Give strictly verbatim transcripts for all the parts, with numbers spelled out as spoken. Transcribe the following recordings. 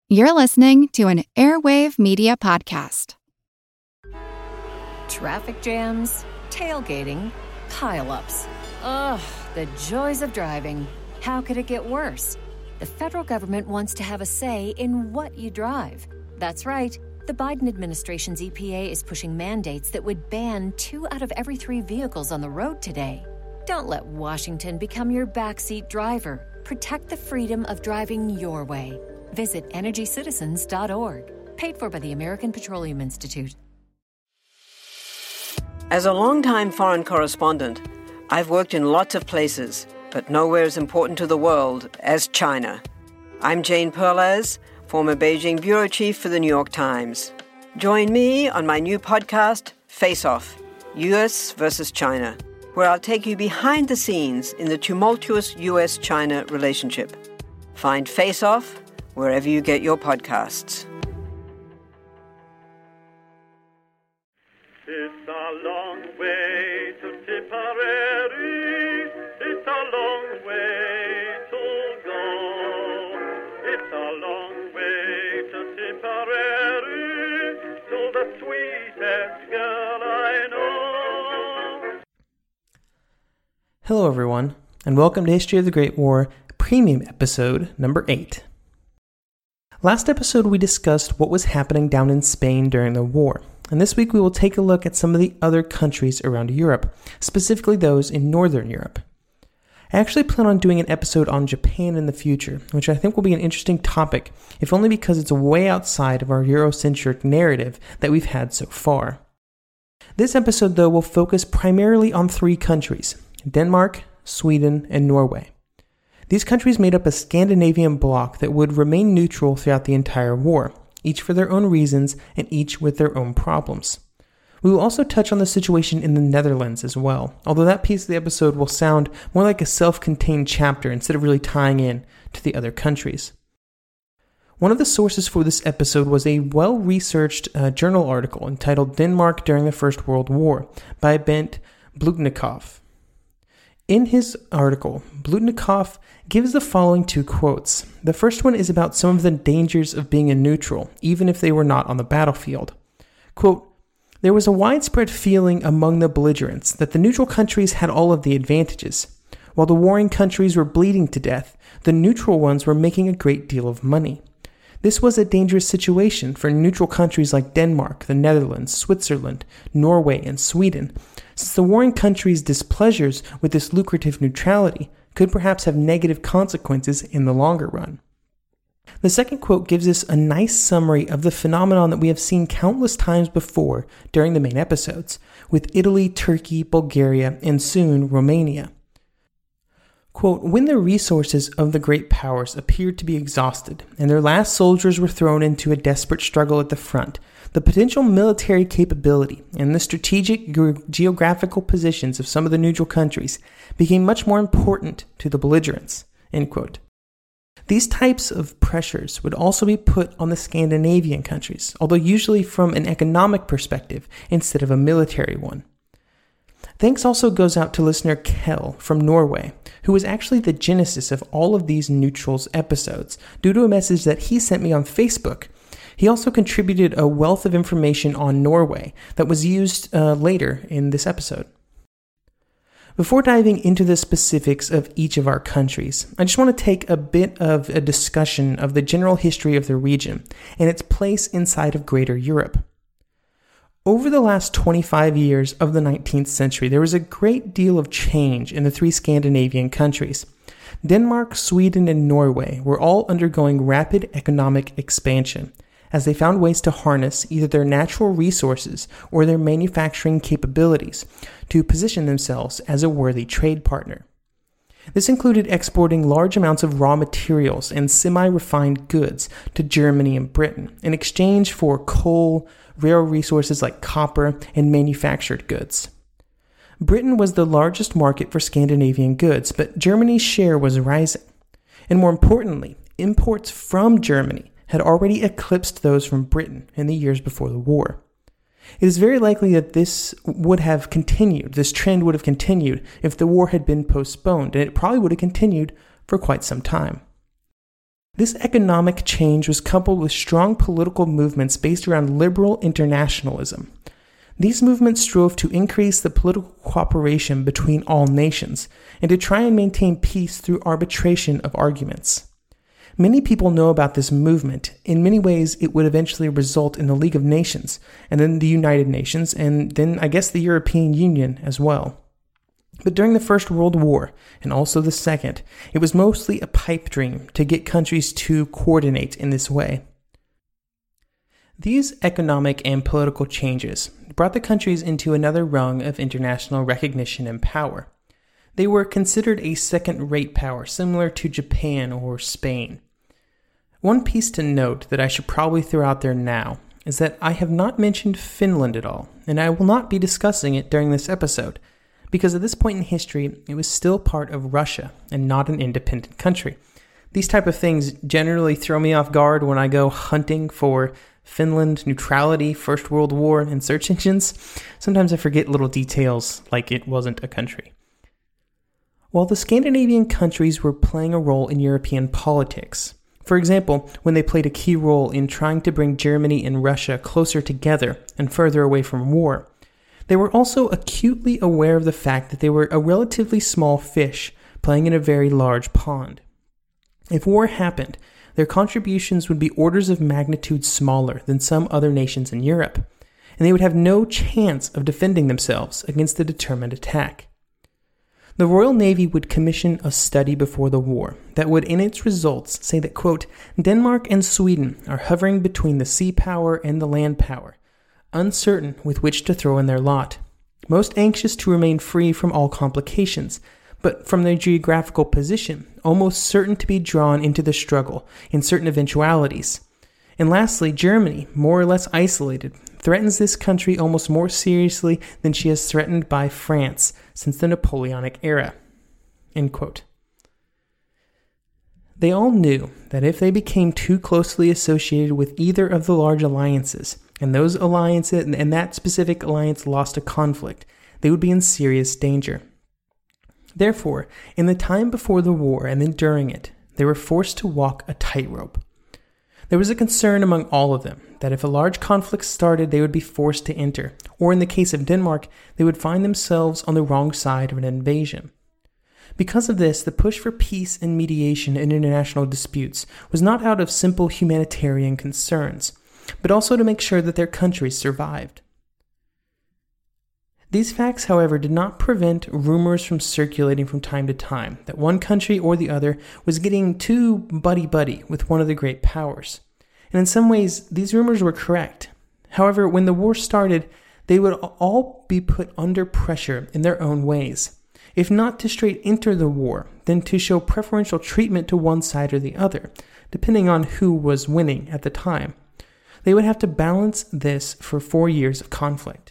You're listening to an Airwave Media Podcast. Traffic jams, tailgating, pile-ups. Ugh, the joys of driving. How could it get worse? The federal government wants to have a say in what you drive. That's right. The Biden administration's E P A is pushing mandates that would ban two out of every three vehicles on the road today. Don't let Washington become your backseat driver. Protect the freedom of driving your way. Visit energy citizens dot org. Paid for by the American Petroleum Institute. As a longtime foreign correspondent, I've worked in lots of places, but nowhere as important to the world as China. I'm Jane Perlez, former Beijing bureau chief for the New York Times. Join me on my new podcast, Face Off, U S versus China, where I'll take you behind the scenes in the tumultuous U S China relationship. Find Face Off wherever you get your podcasts. It's a long way to Tipperary. It's a long way to go. It's a long way to Tipperary, to the sweetest girl I know. Hello everyone, and welcome to History of the Great War, Premium Episode number eight. Last episode we discussed what was happening down in Spain during the war, and this week we will take a look at some of the other countries around Europe, specifically those in Northern Europe. I actually plan on doing an episode on Japan in the future, which I think will be an interesting topic, if only because it's way outside of our Eurocentric narrative that we've had so far. This episode, though, will focus primarily on three countries: Denmark, Sweden, and Norway. These countries made up a Scandinavian bloc that would remain neutral throughout the entire war, each for their own reasons and each with their own problems. We will also touch on the situation in the Netherlands as well, although that piece of the episode will sound more like a self-contained chapter instead of really tying in to the other countries. One of the sources for this episode was a well-researched uh, journal article entitled Denmark During the First World War by Bent Bludnikoff. In his article, Bludnikoff gives the following two quotes. The first one is about some of the dangers of being a neutral, even if they were not on the battlefield. Quote, "There was a widespread feeling among the belligerents that the neutral countries had all of the advantages. While the warring countries were bleeding to death, the neutral ones were making a great deal of money. This was a dangerous situation for neutral countries like Denmark, the Netherlands, Switzerland, Norway, and Sweden, since the warring countries' displeasures with this lucrative neutrality could perhaps have negative consequences in the longer run." The second quote gives us a nice summary of the phenomenon that we have seen countless times before during the main episodes, with Italy, Turkey, Bulgaria, and soon Romania. Quote, "When the resources of the great powers appeared to be exhausted, and their last soldiers were thrown into a desperate struggle at the front, the potential military capability and the strategic ge- geographical positions of some of the neutral countries became much more important to the belligerents." End quote. These types of pressures would also be put on the Scandinavian countries, although usually from an economic perspective instead of a military one. Thanks also goes out to listener Kel from Norway, who was actually the genesis of all of these neutrals episodes, due to a message that he sent me on Facebook. He also contributed a wealth of information on Norway that was used uh, later in this episode. Before diving into the specifics of each of our countries, I just want to take a bit of a discussion of the general history of the region and its place inside of Greater Europe. Over the last twenty-five years of the nineteenth century, there was a great deal of change in the three Scandinavian countries. Denmark, Sweden, and Norway were all undergoing rapid economic expansion, as they found ways to harness either their natural resources or their manufacturing capabilities to position themselves as a worthy trade partner. This included exporting large amounts of raw materials and semi-refined goods to Germany and Britain in exchange for coal, rare resources like copper, and manufactured goods. Britain was the largest market for Scandinavian goods, but Germany's share was rising. And more importantly, imports from Germany had already eclipsed those from Britain in the years before the war. It is very likely that this would have continued, this trend would have continued if the war had been postponed, and it probably would have continued for quite some time. This economic change was coupled with strong political movements based around liberal internationalism. These movements strove to increase the political cooperation between all nations and to try and maintain peace through arbitration of arguments. Many people know about this movement. In many ways, it would eventually result in the League of Nations, and then the United Nations, and then I guess the European Union as well. But during the First World War, and also the Second, it was mostly a pipe dream to get countries to coordinate in this way. These economic and political changes brought the countries into another rung of international recognition and power. They were considered a second-rate power, similar to Japan or Spain. One piece to note that I should probably throw out there now is that I have not mentioned Finland at all, and I will not be discussing it during this episode, because at this point in history, it was still part of Russia and not an independent country. These type of things generally throw me off guard when I go hunting for Finland, neutrality, First World War, and search engines. Sometimes I forget little details like it wasn't a country. While the Scandinavian countries were playing a role in European politics, for example, when they played a key role in trying to bring Germany and Russia closer together and further away from war, they were also acutely aware of the fact that they were a relatively small fish playing in a very large pond. If war happened, their contributions would be orders of magnitude smaller than some other nations in Europe, and they would have no chance of defending themselves against a determined attack. The Royal Navy would commission a study before the war that would in its results say that, quote, Denmark and Sweden are hovering between the sea power and the land power, uncertain with which to throw in their lot, most anxious to remain free from all complications, but from their geographical position, almost certain to be drawn into the struggle in certain eventualities. And lastly, Germany, more or less isolated, threatens this country almost more seriously than she is threatened by France since the Napoleonic era. End quote. They all knew that if they became too closely associated with either of the large alliances, and those alliances and that specific alliance lost a conflict, they would be in serious danger. Therefore, in the time before the war and then during it, they were forced to walk a tightrope. There was a concern among all of them that if a large conflict started, they would be forced to enter, or in the case of Denmark, they would find themselves on the wrong side of an invasion. Because of this, the push for peace and mediation in international disputes was not out of simple humanitarian concerns, but also to make sure that their countries survived. These facts, however, did not prevent rumors from circulating from time to time that one country or the other was getting too buddy-buddy with one of the great powers. And in some ways, these rumors were correct. However, when the war started, they would all be put under pressure in their own ways. If not to straight enter the war, then to show preferential treatment to one side or the other, depending on who was winning at the time. They would have to balance this for four years of conflict.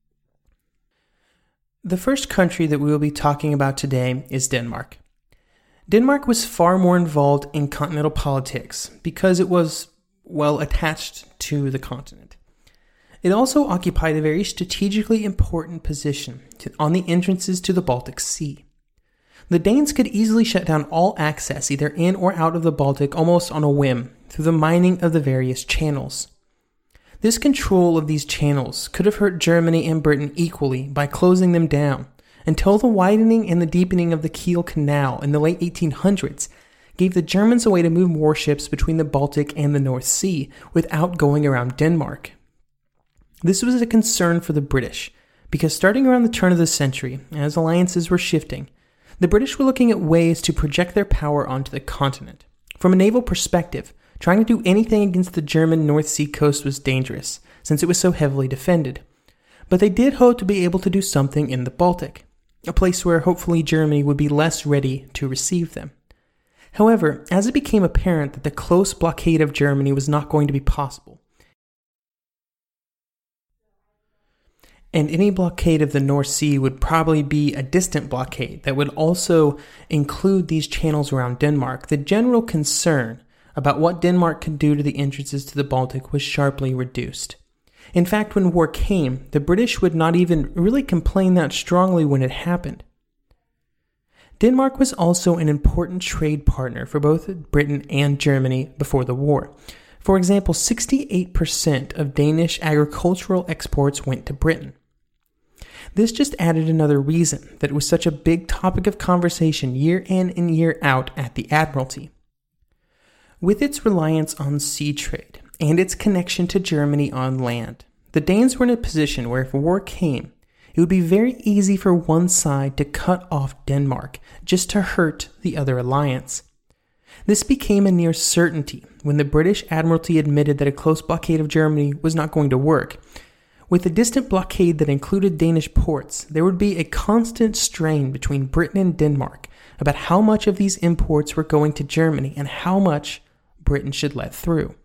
The first country that we will be talking about today is Denmark. Denmark was far more involved in continental politics because it was, well, attached to the continent. It also occupied a very strategically important position to, on the entrances to the Baltic Sea. The Danes could easily shut down all access either in or out of the Baltic almost on a whim through the mining of the various channels. This control of these channels could have hurt Germany and Britain equally by closing them down, until the widening and the deepening of the Kiel Canal in the late eighteen hundreds gave the Germans a way to move warships between the Baltic and the North Sea without going around Denmark. This was a concern for the British, because starting around the turn of the century, as alliances were shifting, the British were looking at ways to project their power onto the continent. From a naval perspective, trying to do anything against the German North Sea coast was dangerous, since it was so heavily defended. But they did hope to be able to do something in the Baltic, a place where hopefully Germany would be less ready to receive them. However, as it became apparent that the close blockade of Germany was not going to be possible, and any blockade of the North Sea would probably be a distant blockade that would also include these channels around Denmark, the general concern about what Denmark could do to the entrances to the Baltic was sharply reduced. In fact, when war came, the British would not even really complain that strongly when it happened. Denmark was also an important trade partner for both Britain and Germany before the war. For example, sixty-eight percent of Danish agricultural exports went to Britain. This just added another reason that it was such a big topic of conversation year in and year out at the Admiralty. With its reliance on sea trade and its connection to Germany on land, the Danes were in a position where if war came, it would be very easy for one side to cut off Denmark just to hurt the other alliance. This became a near certainty when the British Admiralty admitted that a close blockade of Germany was not going to work. With a distant blockade that included Danish ports, there would be a constant strain between Britain and Denmark about how much of these imports were going to Germany and how much Britain should let through.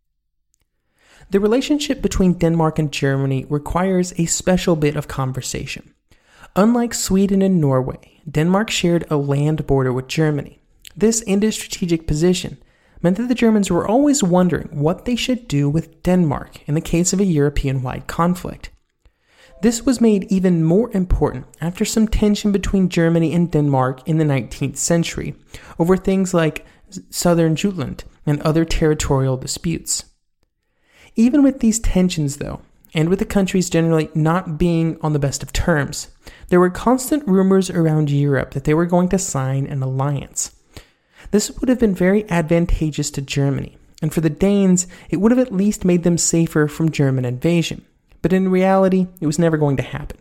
The relationship between Denmark and Germany requires a special bit of conversation. Unlike Sweden and Norway, Denmark shared a land border with Germany. This and a strategic position meant that the Germans were always wondering what they should do with Denmark in the case of a European-wide conflict. This was made even more important after some tension between Germany and Denmark in the nineteenth century over things like southern Jutland and other territorial disputes. Even with these tensions, though, and with the countries generally not being on the best of terms, there were constant rumors around Europe that they were going to sign an alliance. This would have been very advantageous to Germany, and for the Danes, it would have at least made them safer from German invasion. But in reality, it was never going to happen.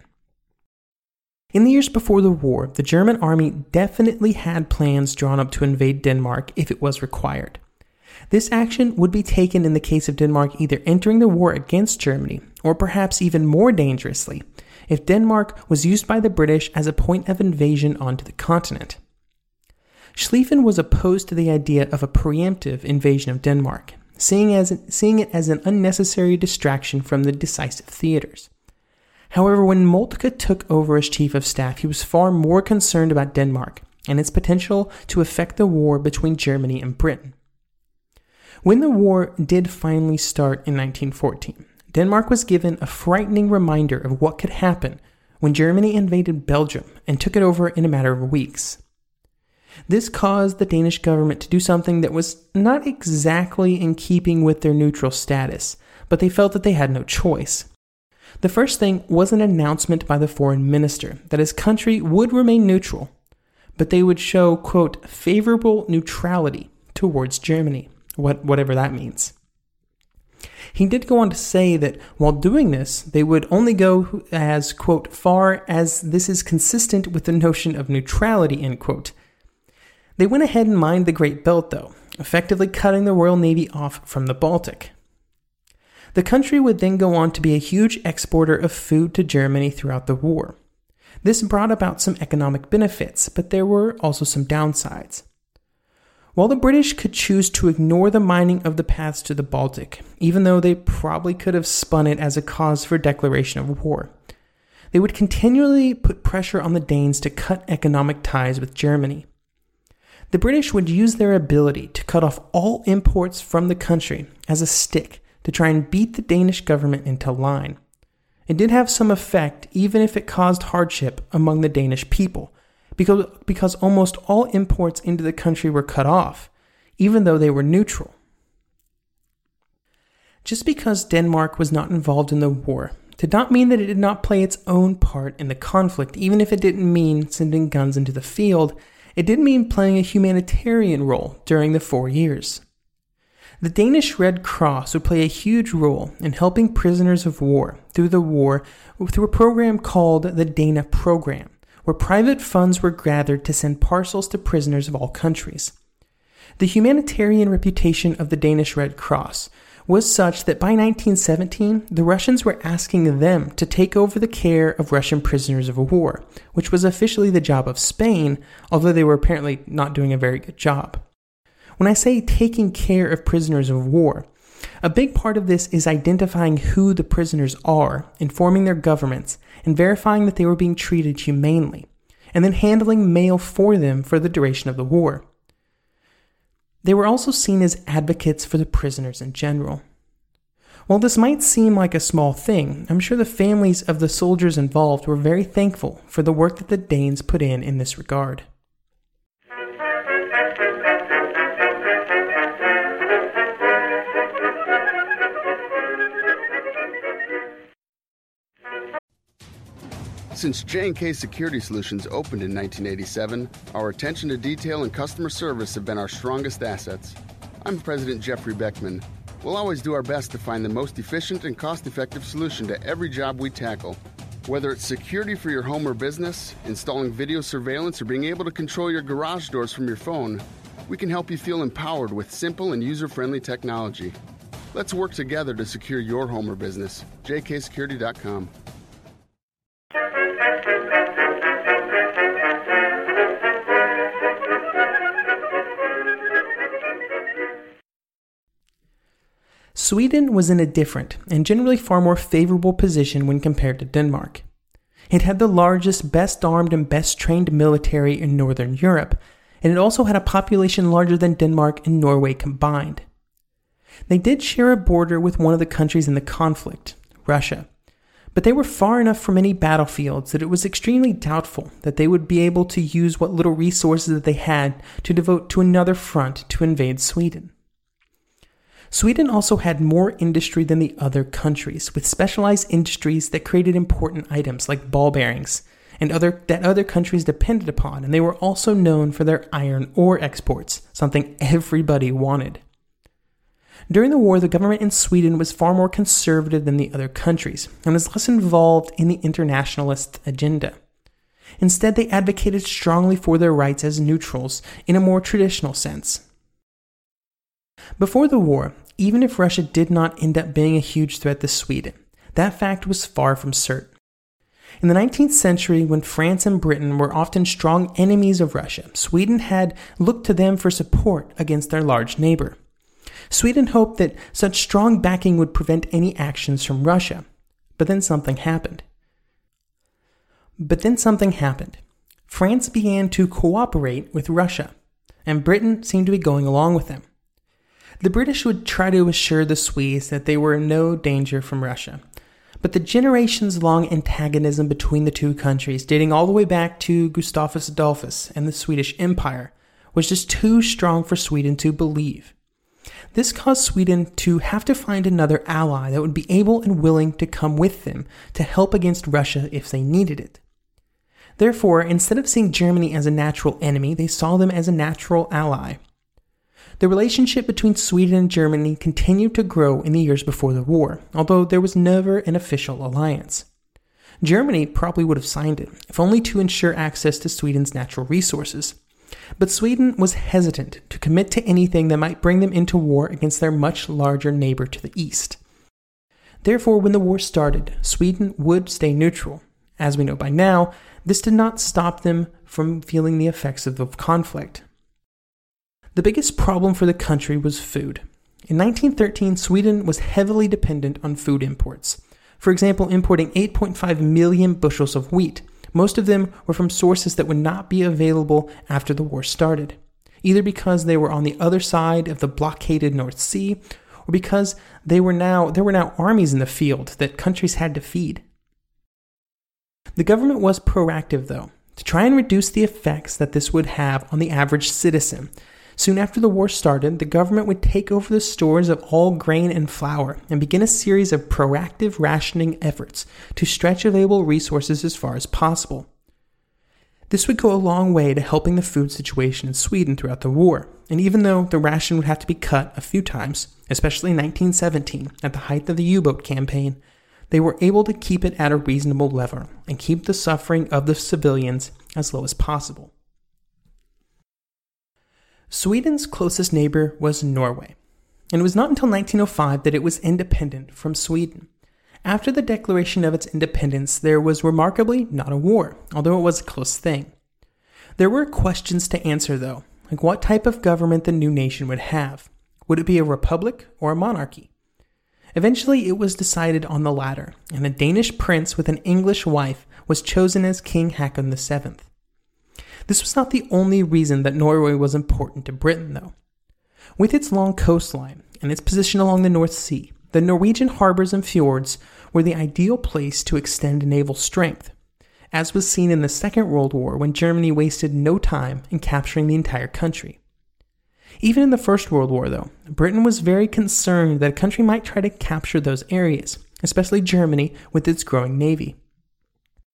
In the years before the war, the German army definitely had plans drawn up to invade Denmark if it was required. This action would be taken in the case of Denmark either entering the war against Germany, or perhaps even more dangerously, if Denmark was used by the British as a point of invasion onto the continent. Schlieffen was opposed to the idea of a preemptive invasion of Denmark, seeing, as, seeing it as an unnecessary distraction from the decisive theaters. However, when Moltke took over as chief of staff, he was far more concerned about Denmark and its potential to affect the war between Germany and Britain. When the war did finally start in nineteen fourteen, Denmark was given a frightening reminder of what could happen when Germany invaded Belgium and took it over in a matter of weeks. This caused the Danish government to do something that was not exactly in keeping with their neutral status, but they felt that they had no choice. The first thing was an announcement by the foreign minister that his country would remain neutral, but they would show, quote, favorable neutrality towards Germany, what, whatever that means. He did go on to say that while doing this, they would only go as, quote, far as this is consistent with the notion of neutrality, end quote. They went ahead and mined the Great Belt, though, effectively cutting the Royal Navy off from the Baltic. The country would then go on to be a huge exporter of food to Germany throughout the war. This brought about some economic benefits, but there were also some downsides. While the British could choose to ignore the mining of the paths to the Baltic, even though they probably could have spun it as a cause for declaration of war, they would continually put pressure on the Danes to cut economic ties with Germany. The British would use their ability to cut off all imports from the country as a stick to try and beat the Danish government into line. It did have some effect, even if it caused hardship among the Danish people, because, because almost all imports into the country were cut off, even though they were neutral. Just because Denmark was not involved in the war did not mean that it did not play its own part in the conflict. Even if it didn't mean sending guns into the field, it did mean playing a humanitarian role during the four years. The Danish Red Cross would play a huge role in helping prisoners of war through the war through a program called the Dana Program, where private funds were gathered to send parcels to prisoners of all countries. The humanitarian reputation of the Danish Red Cross was such that by nineteen seventeen, the Russians were asking them to take over the care of Russian prisoners of war, which was officially the job of Spain, although they were apparently not doing a very good job. When I say taking care of prisoners of war, a big part of this is identifying who the prisoners are, informing their governments, and verifying that they were being treated humanely, and then handling mail for them for the duration of the war. They were also seen as advocates for the prisoners in general. While this might seem like a small thing, I'm sure the families of the soldiers involved were very thankful for the work that the Danes put in in this regard. Since J and K Security Solutions opened in nineteen eighty-seven, our attention to detail and customer service have been our strongest assets. I'm President Jeffrey Beckman. We'll always do our best to find the most efficient and cost-effective solution to every job we tackle. Whether it's security for your home or business, installing video surveillance, or being able to control your garage doors from your phone, we can help you feel empowered with simple and user-friendly technology. Let's work together to secure your home or business. J K security dot com. Sweden was in a different and generally far more favorable position when compared to Denmark. It had the largest, best armed, and best trained military in Northern Europe, and it also had a population larger than Denmark and Norway combined. They did share a border with one of the countries in the conflict, Russia, but they were far enough from any battlefields that it was extremely doubtful that they would be able to use what little resources that they had to devote to another front to invade Sweden. Sweden also had more industry than the other countries, with specialized industries that created important items like ball bearings and other that other countries depended upon, and they were also known for their iron ore exports, something everybody wanted. During the war, the government in Sweden was far more conservative than the other countries and was less involved in the internationalist agenda. Instead, they advocated strongly for their rights as neutrals in a more traditional sense. Before the war, even if Russia did not end up being a huge threat to Sweden, that fact was far from certain. In the nineteenth century, when France and Britain were often strong enemies of Russia, Sweden had looked to them for support against their large neighbor. Sweden hoped that such strong backing would prevent any actions from Russia, but then something happened. But then something happened. France began to cooperate with Russia, and Britain seemed to be going along with them. The British would try to assure the Swedes that they were in no danger from Russia, but the generations-long antagonism between the two countries, dating all the way back to Gustavus Adolphus and the Swedish Empire, was just too strong for Sweden to believe. This caused Sweden to have to find another ally that would be able and willing to come with them to help against Russia if they needed it. Therefore, instead of seeing Germany as a natural enemy, they saw them as a natural ally. The relationship between Sweden and Germany continued to grow in the years before the war, although there was never an official alliance. Germany probably would have signed it, if only to ensure access to Sweden's natural resources. But Sweden was hesitant to commit to anything that might bring them into war against their much larger neighbor to the east. Therefore, when the war started, Sweden would stay neutral. As we know by now, this did not stop them from feeling the effects of the conflict. The biggest problem for the country was food. In nineteen thirteen, Sweden was heavily dependent on food imports. For example, importing eight point five million bushels of wheat. Most of them were from sources that would not be available after the war started, either because they were on the other side of the blockaded North Sea, or because they were now there were now armies in the field that countries had to feed. The government was proactive, though, to try and reduce the effects that this would have on the average citizen. Soon after the war started, the government would take over the stores of all grain and flour and begin a series of proactive rationing efforts to stretch available resources as far as possible. This would go a long way to helping the food situation in Sweden throughout the war, and even though the ration would have to be cut a few times, especially in nineteen seventeen, at the height of the U-boat campaign, they were able to keep it at a reasonable level and keep the suffering of the civilians as low as possible. Sweden's closest neighbor was Norway, and it was not until nineteen oh five that it was independent from Sweden. After the declaration of its independence, there was remarkably not a war, although it was a close thing. There were questions to answer, though, like what type of government the new nation would have. Would it be a republic or a monarchy? Eventually, it was decided on the latter, and a Danish prince with an English wife was chosen as King Haakon the seventh. This was not the only reason that Norway was important to Britain, though. With its long coastline and its position along the North Sea, the Norwegian harbors and fjords were the ideal place to extend naval strength, as was seen in the Second World War when Germany wasted no time in capturing the entire country. Even in the First World War, though, Britain was very concerned that a country might try to capture those areas, especially Germany with its growing navy.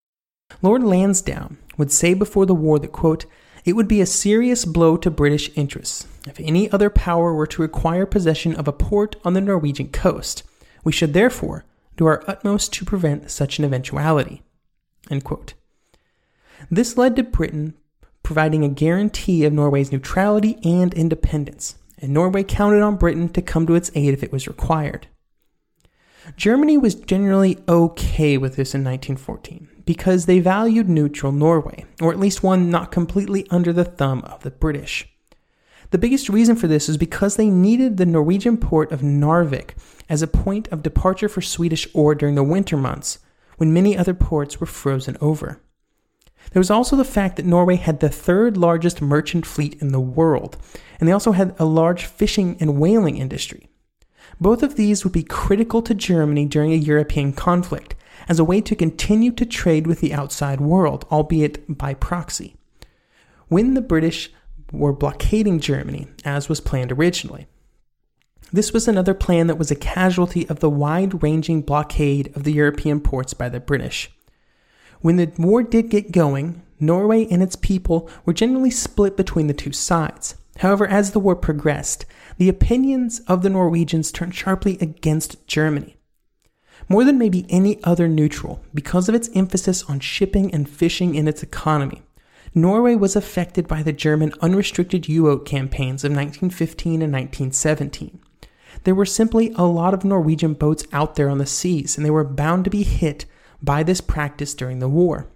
Lord Lansdowne would say before the war that, quote, "It would be a serious blow to British interests if any other power were to acquire possession of a port on the Norwegian coast. We should therefore do our utmost to prevent such an eventuality." End quote. This led to Britain providing a guarantee of Norway's neutrality and independence, and Norway counted on Britain to come to its aid if it was required. Germany was generally okay with this in nineteen fourteen because they valued neutral Norway, or at least one not completely under the thumb of the British. The biggest reason for this is because they needed the Norwegian port of Narvik as a point of departure for Swedish ore during the winter months, when many other ports were frozen over. There was also the fact that Norway had the third largest merchant fleet in the world, and they also had a large fishing and whaling industry. Both of these would be critical to Germany during a European conflict, as a way to continue to trade with the outside world, albeit by proxy, when the British were blockading Germany, as was planned originally. This was another plan that was a casualty of the wide-ranging blockade of the European ports by the British. When the war did get going, Norway and its people were generally split between the two sides. However, as the war progressed, the opinions of the Norwegians turned sharply against Germany. More than maybe any other neutral, because of its emphasis on shipping and fishing in its economy, Norway was affected by the German unrestricted U-boat campaigns of nineteen fifteen and nineteen seventeen. There were simply a lot of Norwegian boats out there on the seas, and they were bound to be hit by this practice during the war.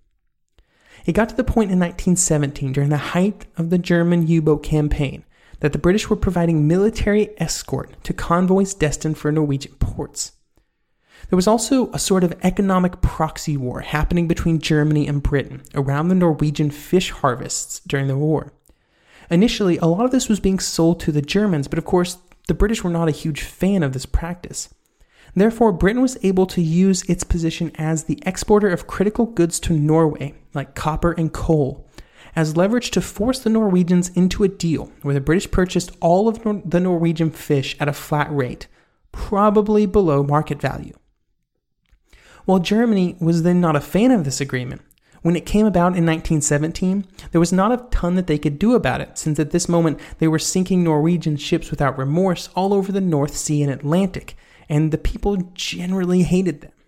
It got to the point in nineteen seventeen, during the height of the German U-boat campaign, that the British were providing military escort to convoys destined for Norwegian ports. There was also a sort of economic proxy war happening between Germany and Britain around the Norwegian fish harvests during the war. Initially, a lot of this was being sold to the Germans, but of course, the British were not a huge fan of this practice. Therefore, Britain was able to use its position as the exporter of critical goods to Norway, like copper and coal, as leverage to force the Norwegians into a deal where the British purchased all of Nor- the Norwegian fish at a flat rate, probably below market value. While Germany was then not a fan of this agreement, when it came about in nineteen seventeen, there was not a ton that they could do about it, since at this moment they were sinking Norwegian ships without remorse all over the North Sea and Atlantic, and the people generally hated them.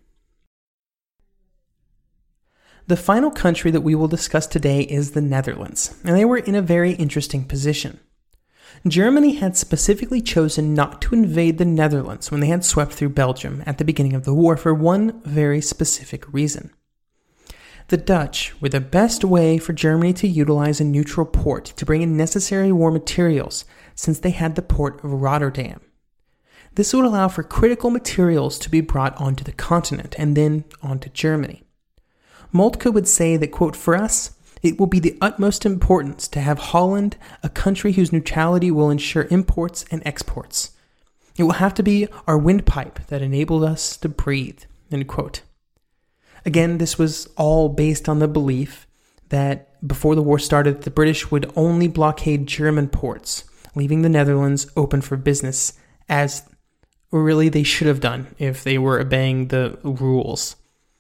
The final country that we will discuss today is the Netherlands, and they were in a very interesting position. Germany had specifically chosen not to invade the Netherlands when they had swept through Belgium at the beginning of the war for one very specific reason. The Dutch were the best way for Germany to utilize a neutral port to bring in necessary war materials, since they had the port of Rotterdam. This would allow for critical materials to be brought onto the continent and then onto Germany. Moltke would say that, quote, "For us, it will be the utmost importance to have Holland, a country whose neutrality will ensure imports and exports. It will have to be our windpipe that enabled us to breathe," end quote. Again, this was all based on the belief that before the war started, the British would only blockade German ports, leaving the Netherlands open for business, as really they should have done if they were obeying the rules.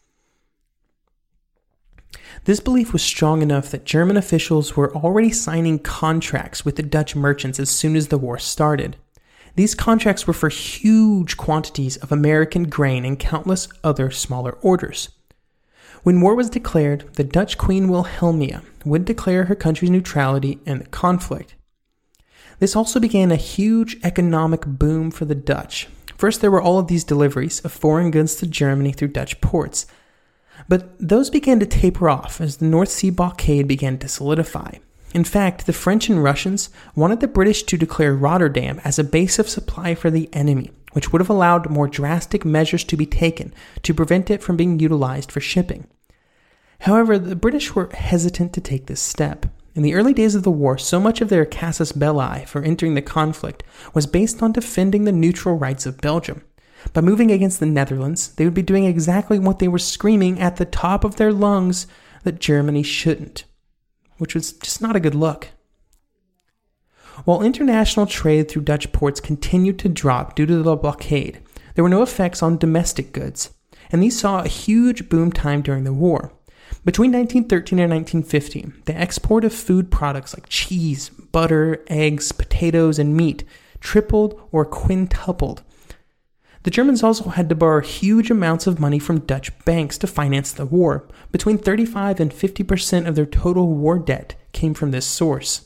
This belief was strong enough that German officials were already signing contracts with the Dutch merchants as soon as the war started. These contracts were for huge quantities of American grain and countless other smaller orders. When war was declared, the Dutch Queen Wilhelmina would declare her country's neutrality in the conflict. This also began a huge economic boom for the Dutch. First, there were all of these deliveries of foreign goods to Germany through Dutch ports. But those began to taper off as the North Sea blockade began to solidify. In fact, the French and Russians wanted the British to declare Rotterdam as a base of supply for the enemy, which would have allowed more drastic measures to be taken to prevent it from being utilized for shipping. However, the British were hesitant to take this step. In the early days of the war, so much of their casus belli for entering the conflict was based on defending the neutral rights of Belgium. By moving against the Netherlands, they would be doing exactly what they were screaming at the top of their lungs that Germany shouldn't, which was just not a good look. While international trade through Dutch ports continued to drop due to the blockade, there were no effects on domestic goods, and these saw a huge boom time during the war. Between nineteen thirteen and nineteen fifty, the export of food products like cheese, butter, eggs, potatoes, and meat tripled or quintupled. The Germans also had to borrow huge amounts of money from Dutch banks to finance the war. Between thirty-five and fifty percent of their total war debt came from this source.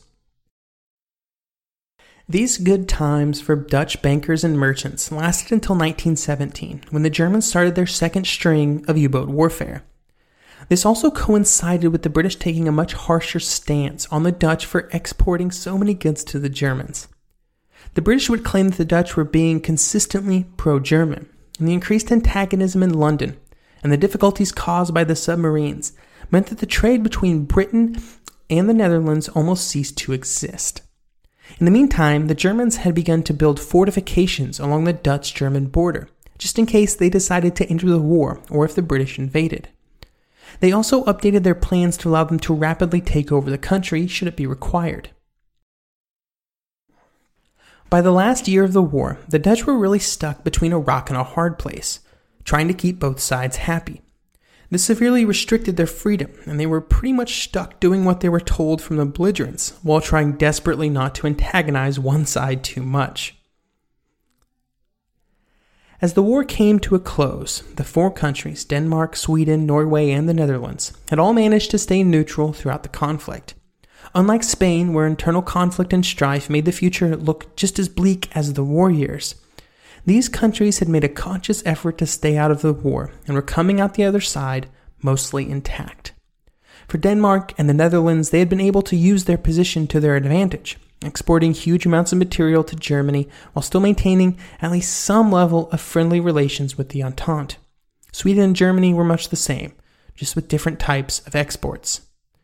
These good times for Dutch bankers and merchants lasted until nineteen seventeen, when the Germans started their second string of U-boat warfare. This also coincided with the British taking a much harsher stance on the Dutch for exporting so many goods to the Germans. The British would claim that the Dutch were being consistently pro-German, and the increased antagonism in London and the difficulties caused by the submarines meant that the trade between Britain and the Netherlands almost ceased to exist. In the meantime, the Germans had begun to build fortifications along the Dutch-German border, just in case they decided to enter the war or if the British invaded. They also updated their plans to allow them to rapidly take over the country should it be required. By the last year of the war, the Dutch were really stuck between a rock and a hard place, trying to keep both sides happy. This severely restricted their freedom, and they were pretty much stuck doing what they were told from the belligerents, while trying desperately not to antagonize one side too much. As the war came to a close, the four countries, Denmark, Sweden, Norway, and the Netherlands, had all managed to stay neutral throughout the conflict. Unlike Spain, where internal conflict and strife made the future look just as bleak as the war years, these countries had made a conscious effort to stay out of the war and were coming out the other side mostly intact. For Denmark and the Netherlands, they had been able to use their position to their advantage, exporting huge amounts of material to Germany while still maintaining at least some level of friendly relations with the Entente. Sweden and Germany were much the same, just with different types of exports.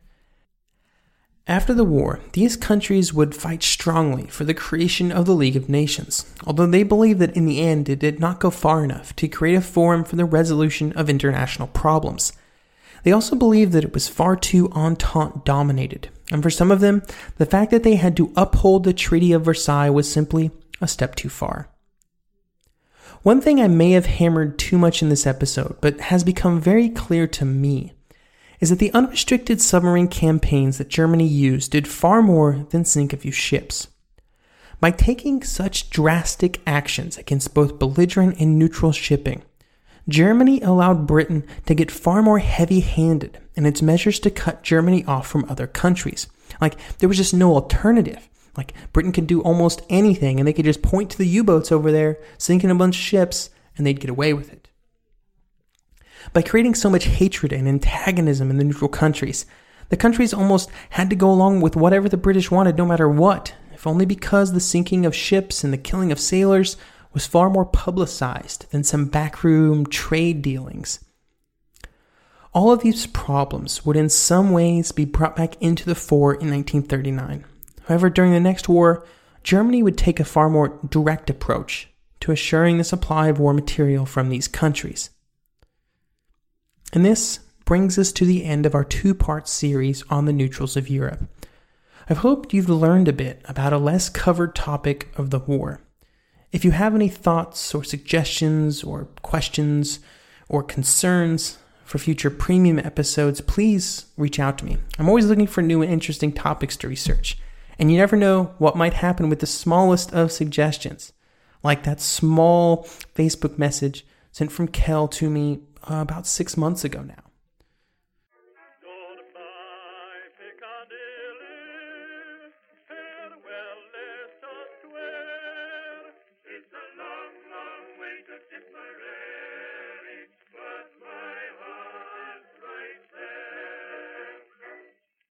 After the war, these countries would fight strongly for the creation of the League of Nations, although they believed that in the end it did not go far enough to create a forum for the resolution of international problems. They also believed that it was far too Entente-dominated, and for some of them, the fact that they had to uphold the Treaty of Versailles was simply a step too far. One thing I may have hammered too much in this episode, but has become very clear to me, is that the unrestricted submarine campaigns that Germany used did far more than sink a few ships. By taking such drastic actions against both belligerent and neutral shipping, Germany allowed Britain to get far more heavy-handed in its measures to cut Germany off from other countries. Like, there was just no alternative. Like, Britain could do almost anything, and they could just point to the U-boats over there, sinking a bunch of ships, and they'd get away with it. By creating so much hatred and antagonism in the neutral countries, the countries almost had to go along with whatever the British wanted no matter what, if only because the sinking of ships and the killing of sailors was far more publicized than some backroom trade dealings. All of these problems would in some ways be brought back into the fore in nineteen thirty-nine. However, during the next war, Germany would take a far more direct approach to assuring the supply of war material from these countries. And this brings us to the end of our two-part series on the neutrals of Europe. I've hoped you've learned a bit about a less covered topic of the war. If you have any thoughts or suggestions or questions or concerns for future premium episodes, please reach out to me. I'm always looking for new and interesting topics to research, and you never know what might happen with the smallest of suggestions, like that small Facebook message sent from Kel to me Uh, about six months ago now.